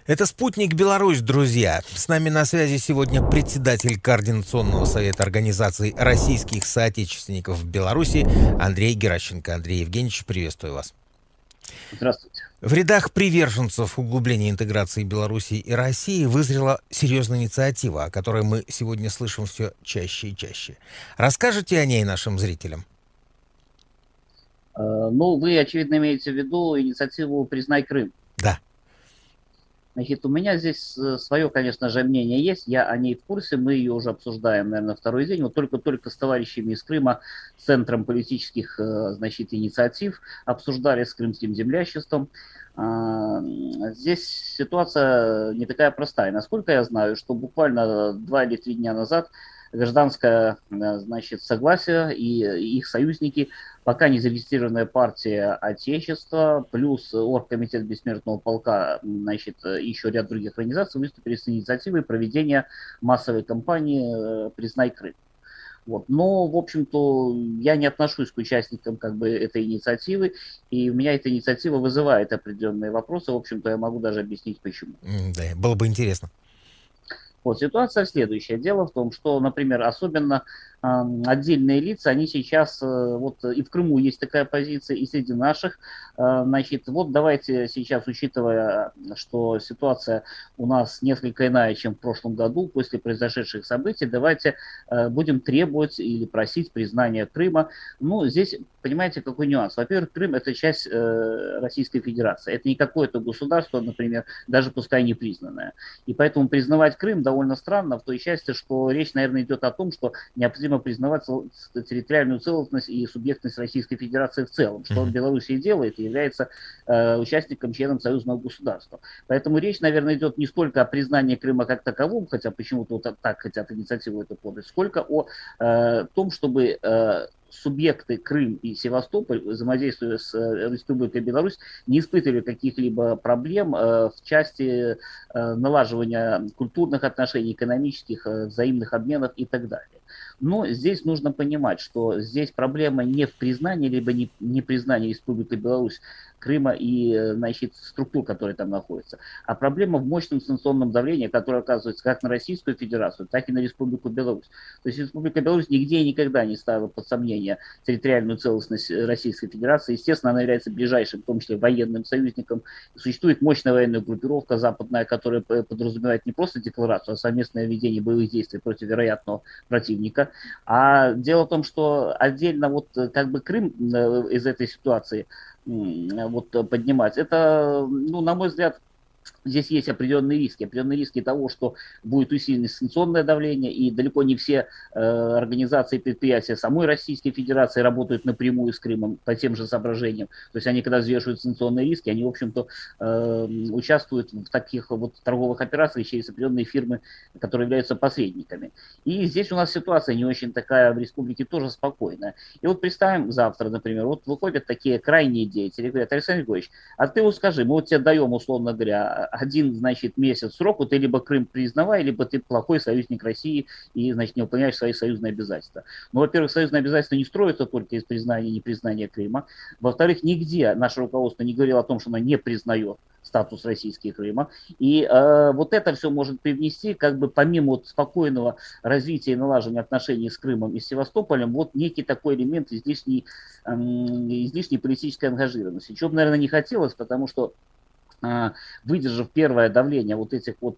Это «Спутник Беларусь», друзья. С нами на связи сегодня председатель Координационного совета Организации российских соотечественников в Беларуси Андрей Геращенко. Андрей Евгеньевич, приветствую вас. Здравствуйте. В рядах приверженцев углубления интеграции Беларуси и России вызрела серьезная инициатива, о которой мы сегодня слышим все чаще и чаще. Расскажите о ней нашим зрителям. Ну, вы, очевидно, имеете в виду инициативу «Признай Крым». Да. Значит, у меня здесь свое, конечно же, мнение есть, я о ней в курсе, мы ее уже обсуждаем, наверное, второй день, вот только с товарищами из Крыма, Центром политических, значит, инициатив, обсуждали с крымским землячеством. Здесь ситуация не такая простая. Насколько я знаю, что буквально 2 или 3 дня назад гражданское, значит, согласие и их союзники, пока не зарегистрированная партия Отечества, плюс Оргкомитет Бессмертного полка, значит, и еще ряд других организаций выступили с инициативой проведения массовой кампании «Признай Крым». Вот. Но, в общем-то, я не отношусь к участникам как бы этой инициативы, и у меня эта инициатива вызывает определенные вопросы. В общем-то, я могу даже объяснить, почему. Да, было бы интересно. Вот, ситуация следующая. Дело в том, что, например, особенно отдельные лица, они сейчас, вот и в Крыму есть такая позиция, и среди наших, значит, вот давайте сейчас, учитывая, что ситуация у нас несколько иная, чем в прошлом году, после произошедших событий, давайте будем требовать или просить признания Крыма. Ну, здесь, понимаете, какой нюанс. Во-первых, Крым – это часть Российской Федерации. Это не какое-то государство, например, даже пускай не признанное. И поэтому признавать Крым довольно странно в той части, что речь, наверное, идет о том, что необходимо признавать территориальную целостность и субъектность Российской Федерации в целом, что Беларусь и делает, и является участником, членом союзного государства. Поэтому речь, наверное, идет не столько о признании Крыма как таковом, хотя почему-то вот так хотят инициативу эту подать, сколько о том, чтобы субъекты Крым и Севастополь, взаимодействуя с Республикой Беларусь, не испытывали каких-либо проблем в части налаживания культурных отношений, экономических, взаимных обменов и так далее. Но здесь нужно понимать, что здесь проблема не в признании, либо не признании Республики Беларусь, Крыма и, значит, структур, которые там находятся, а проблема в мощном санкционном давлении, которое оказывается как на Российскую Федерацию, так и на Республику Беларусь. То есть Республика Беларусь нигде и никогда не ставила под сомнение территориальную целостность Российской Федерации. Естественно, она является ближайшим, в том числе военным союзником. Существует мощная военная группировка западная, которая подразумевает не просто декларацию, а совместное ведение боевых действий против вероятного противника. А дело в том, что отдельно вот как бы Крым из этой ситуации вот поднимать, это, ну, на мой взгляд, здесь есть определенные риски того, что будет усилено санкционное давление, и далеко не все организации и предприятия самой Российской Федерации работают напрямую с Крымом по тем же соображениям. То есть они, когда взвешивают санкционные риски, они, в общем-то, участвуют в таких вот торговых операциях через определенные фирмы, которые являются посредниками. И здесь у нас ситуация не очень такая в республике тоже спокойная. И вот представим завтра, например, вот выходят такие крайние деятели, говорят: Александр Григорьевич, а ты вот скажи, мы вот тебе даем, условно говоря, один, значит, месяц сроку, ты либо Крым признавай, либо ты плохой союзник России и, значит, не выполняешь свои союзные обязательства. Ну, во-первых, союзные обязательства не строятся только из признания и непризнания Крыма. Во-вторых, нигде наше руководство не говорило о том, что оно не признает статус Российского Крыма. И вот это все может привнести, как бы помимо вот спокойного развития и налаживания отношений с Крымом и с Севастополем, вот некий такой элемент излишней политической ангажированности. Чего бы, наверное, не хотелось, потому что выдержав первое давление вот этих вот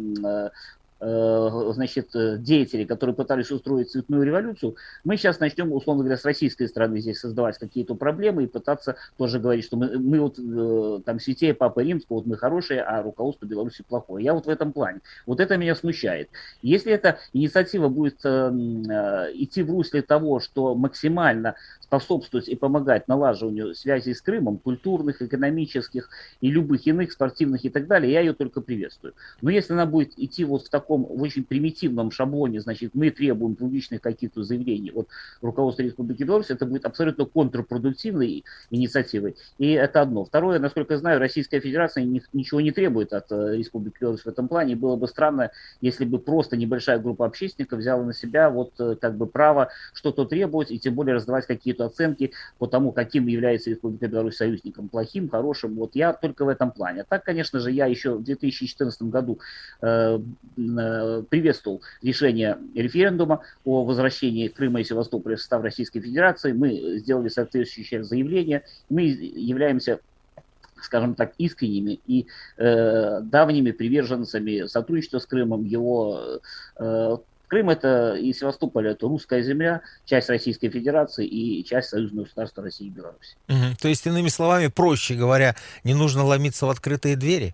значит, деятелей, которые пытались устроить цветную революцию, мы сейчас начнем, условно говоря, с российской стороны здесь создавать какие-то проблемы и пытаться тоже говорить, что мы вот там святее Папы Римского, вот мы хорошие, а руководство Беларуси плохое. Я вот в этом плане. Вот это меня смущает. Если эта инициатива будет идти в русле того, что максимально способствовать и помогать налаживанию связей с Крымом, культурных, экономических и любых иных, спортивных и так далее, я ее только приветствую. Но если она будет идти вот в таком в очень примитивном шаблоне, значит, мы требуем публичных каких-то заявлений от руководства Республики Беларусь, это будет абсолютно контрпродуктивной инициативой. И это одно. Второе, насколько я знаю, Российская Федерация ничего не требует от Республики Беларусь в этом плане. И было бы странно, если бы просто небольшая группа общественников взяла на себя вот как бы право что-то требовать и тем более раздавать какие-то дают оценки по тому, каким является Республика Беларусь союзником, плохим, хорошим. Вот я только в этом плане. Так, конечно же, я еще в 2014 году приветствовал решение референдума о возвращении Крыма и Севастополя в состав Российской Федерации. Мы сделали соответствующее заявление. Мы являемся, скажем так, искренними и давними приверженцами сотрудничества с Крымом. Крым это и Севастополь это русская земля, часть Российской Федерации и часть союзного государства России и Беларуси. То есть, иными словами, проще говоря, не нужно ломиться в открытые двери?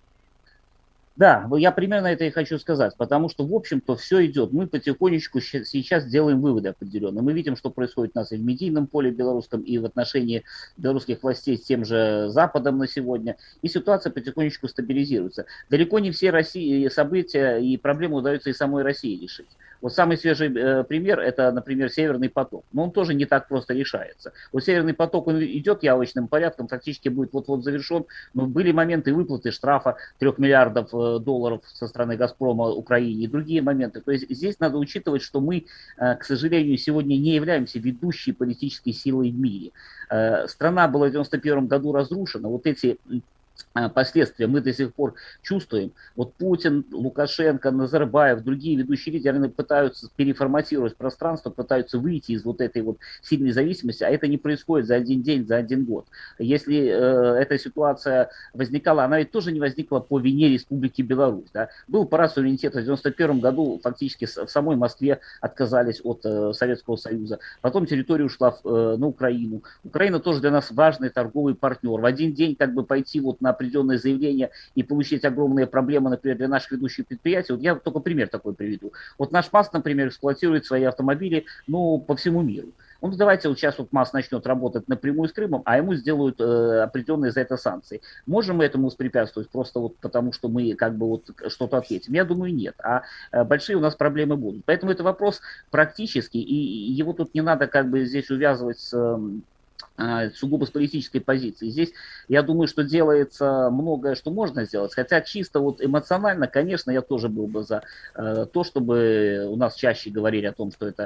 Да, я примерно это и хочу сказать, потому что, в общем-то, все идет. Мы потихонечку сейчас делаем выводы определенные. Мы видим, что происходит у нас и в медийном поле белорусском, и в отношении белорусских властей с тем же Западом на сегодня. И ситуация потихонечку стабилизируется. Далеко не все события и проблемы удается и самой России решить. Вот самый свежий пример, это, например, Северный поток. Но он тоже не так просто решается. Вот Северный поток, он идет явочным порядком, фактически будет вот-вот завершен. Но были моменты выплаты штрафа 3 миллиардов долларов со стороны «Газпрома» Украине и другие моменты. То есть здесь надо учитывать, что мы, к сожалению, сегодня не являемся ведущей политической силой в мире. Страна была в 1991 году разрушена. Вот эти последствия мы до сих пор чувствуем. Вот Путин, Лукашенко, Назарбаев, другие ведущие лидеры пытаются переформатировать пространство, пытаются выйти из вот этой вот сильной зависимости, а это не происходит за один день, за один год. Если эта ситуация возникала, она ведь тоже не возникла по вине Республики Беларусь. Да? Был парад суверенитета в 1991 году, фактически в самой Москве отказались от Советского Союза. Потом территория ушла на Украину. Украина тоже для нас важный торговый партнер. В один день как бы пойти вот на определенные заявления и получить огромные проблемы, например, для наших ведущих предприятий. Вот я только пример такой приведу. Вот наш МАЗ, например, эксплуатирует свои автомобили, по всему миру. Ну, давайте вот сейчас вот МАЗ начнет работать напрямую с Крымом, а ему сделают определенные за это санкции. Можем мы этому воспрепятствовать просто вот потому, что мы как бы вот что-то ответим? Я думаю, нет. А большие у нас проблемы будут. Поэтому это вопрос практический, и его тут не надо как бы здесь увязывать с сугубо с политической позиции. Здесь, я думаю, что делается многое, что можно сделать. Хотя чисто вот эмоционально, конечно, я тоже был бы за то, чтобы у нас чаще говорили о том, что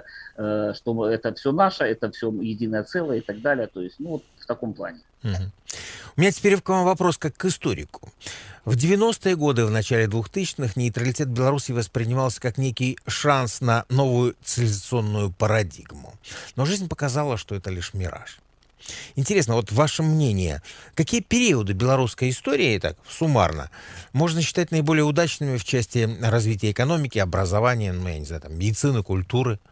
это все наше, это все единое целое и так далее. То есть, вот в таком плане. У меня теперь к вам вопрос как к историку. В 90-е годы, в начале 2000-х, нейтралитет Беларуси воспринимался как некий шанс на новую цивилизационную парадигму. Но жизнь показала, что это лишь мираж. Интересно, вот ваше мнение, какие периоды белорусской истории, так суммарно, можно считать наиболее удачными в части развития экономики, образования, я не знаю, медицины, культуры?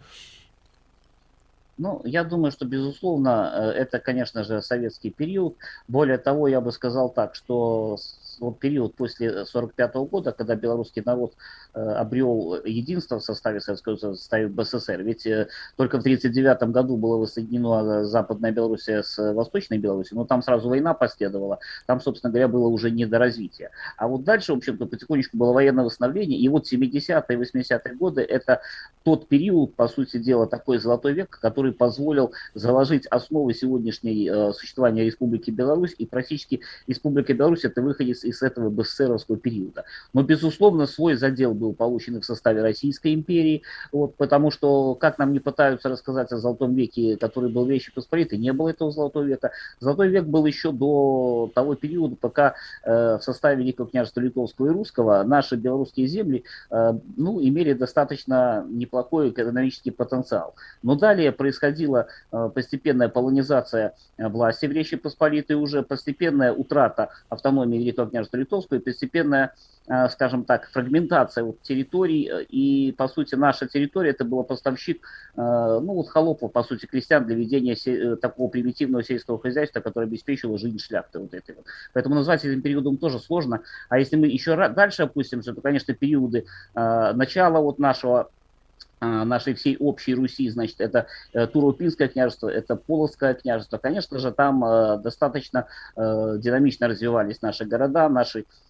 Я думаю, что, безусловно, это, конечно же, советский период. Более того, я бы сказал так, что вот период после 1945 года, когда белорусский народ обрел единство в составе Советского Союза, в составе БССР. Ведь только в 1939 году было воссоединено Западная Белоруссия с Восточной Белоруссией, но там сразу война последовала, там, собственно говоря, было уже не до развития. А вот дальше, в общем-то, потихонечку было военное восстановление, и вот 70-е и 80-е годы это тот период, по сути дела, такой золотой век, который позволил заложить основы сегодняшней существования Республики Беларусь, и практически Республика Беларусь это выходец из этого БССРовского периода. Но, безусловно, свой задел был получен и в составе Российской империи, потому что, как нам не пытаются рассказать о Золотом веке, который был в Речи Посполитой, не было этого Золотого века. Золотой век был еще до того периода, пока в составе Великого княжества Литовского и Русского наши белорусские земли имели достаточно неплохой экономический потенциал. Но далее происходила постепенная полонизация власти в Речи Посполитой, уже постепенная утрата автономии Великого княжества Литовского и постепенная, скажем так, фрагментация территорий, и, по сути, наша территория, это была поставщик, холопов, по сути, крестьян для ведения такого примитивного сельского хозяйства, которое обеспечивало жизнь шляхты этой. Поэтому назвать этим периодом тоже сложно, а если мы еще дальше опустимся, то, конечно, периоды начала нашей всей общей Руси, значит, это Туро-Пинское княжество, это Полоцкое княжество. Конечно же, там достаточно динамично развивались наши города, наши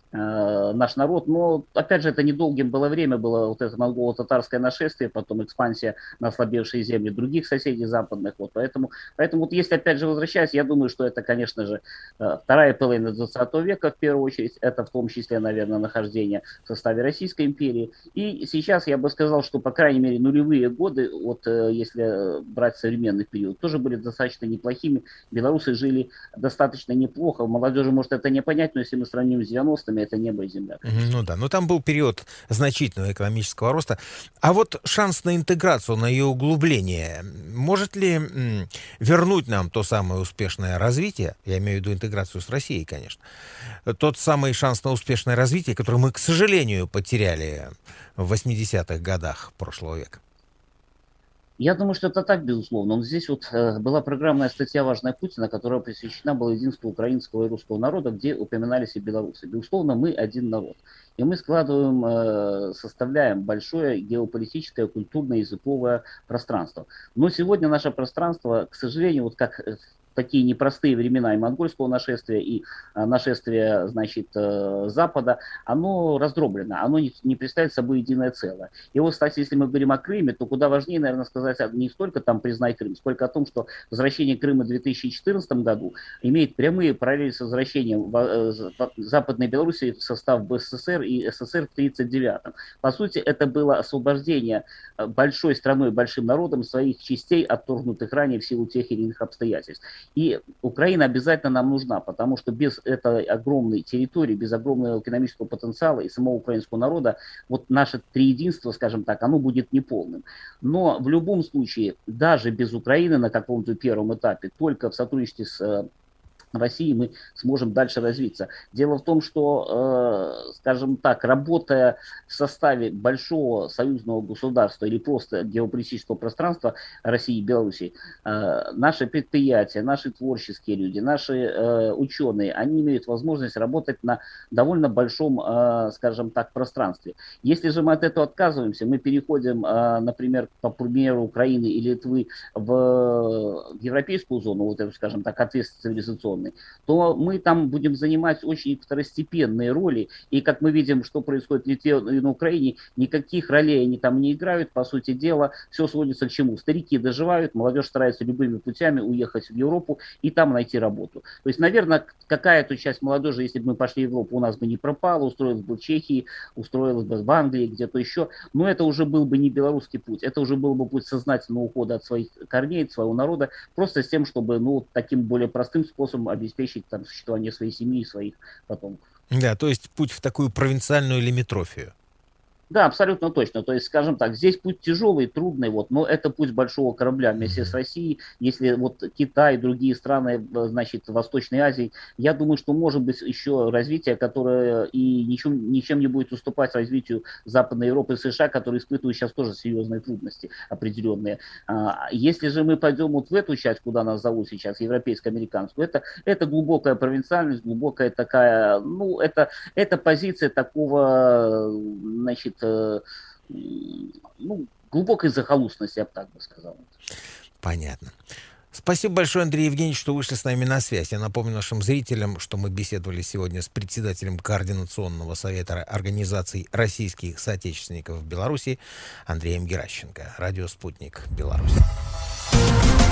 наш народ. Но, опять же, это недолгим было время, было вот это монголо-татарское нашествие, потом экспансия на ослабевшие земли других соседей западных. Вот, поэтому вот если, опять же, возвращаясь, я думаю, что это, конечно же, вторая половина 20 века, в первую очередь, это в том числе, наверное, нахождение в составе Российской империи. И сейчас я бы сказал, что, по крайней мере, нулевые годы, вот если брать современный период, тоже были достаточно неплохими. Белорусы жили достаточно неплохо. Молодежи может это не понять, но если мы сравним с 90-ми, это небо и земля. Ну да, но там был период значительного экономического роста. А вот шанс на интеграцию, на ее углубление, может ли вернуть нам то самое успешное развитие, я имею в виду интеграцию с Россией, конечно, тот самый шанс на успешное развитие, который мы, к сожалению, потеряли в 80-х годах прошлого века? Я думаю, что это так, безусловно. Но здесь вот была программная статья «Важная Путина», которая посвящена была единству украинского и русского народа, где упоминались и белорусы. Безусловно, мы один народ. И мы составляем большое геополитическое, культурное, языковое пространство. Но сегодня наше пространство, к сожалению, вот как такие непростые времена и монгольского нашествия, и нашествия, значит, Запада, оно раздроблено, оно не представляет собой единое целое. И вот, кстати, если мы говорим о Крыме, то куда важнее, наверное, сказать не столько там признать Крым, сколько о том, что возвращение Крыма в 2014 году имеет прямые параллели с возвращением Западной Белоруссии в состав БССР и СССР в 1939. По сути, это было освобождение большой страной, большим народом своих частей, отторгнутых ранее в силу тех или иных обстоятельств. И Украина обязательно нам нужна, потому что без этой огромной территории, без огромного экономического потенциала и самого украинского народа, вот наше триединство, скажем так, оно будет неполным. Но в любом случае, даже без Украины на каком-то первом этапе, только в сотрудничестве с России мы сможем дальше развиться. Дело в том, что, скажем так, работая в составе большого союзного государства или просто геополитического пространства России и Беларуси, наши предприятия, наши творческие люди, наши ученые, они имеют возможность работать на довольно большом, скажем так, пространстве. Если же мы от этого отказываемся, мы переходим, например, по примеру Украины или Литвы в европейскую зону, вот эту, скажем так, ответственную цивилизационную, то мы там будем занимать очень второстепенные роли. И как мы видим, что происходит в Литве и на Украине, никаких ролей они там не играют. По сути дела, все сводится к чему? Старики доживают, молодежь старается любыми путями уехать в Европу и там найти работу. То есть, наверное, какая-то часть молодежи, если бы мы пошли в Европу, у нас бы не пропала, устроилась бы в Чехии, устроилась бы в Англии, где-то еще. Но это уже был бы не белорусский путь, это уже был бы путь сознательного ухода от своих корней, от своего народа, просто с тем, чтобы, ну, таким более простым способом обеспечить там существование своей семьи и своих потомков. Да, то есть путь в такую провинциальную лимитрофию. Да, абсолютно точно. То есть, скажем так, здесь путь тяжелый, трудный, вот, но это путь большого корабля вместе с Россией. Если вот Китай и другие страны, значит, Восточной Азии, я думаю, что может быть еще развитие, которое и ничем не будет уступать развитию Западной Европы и США, которые испытывают сейчас тоже серьезные трудности определенные. Если же мы пойдем вот в эту часть, куда нас зовут сейчас, европейско-американскую, это глубокая провинциальность, глубокая такая, ну, это позиция такого, значит, ну, глубокой захолустности, я бы так бы сказал. Понятно. Спасибо большое, Андрей Евгеньевич, что вышли с нами на связь. Я напомню нашим зрителям, что мы беседовали сегодня с председателем Координационного совета организаций российских соотечественников в Беларуси Андреем Геращенко. Радио «Спутник. Беларусь».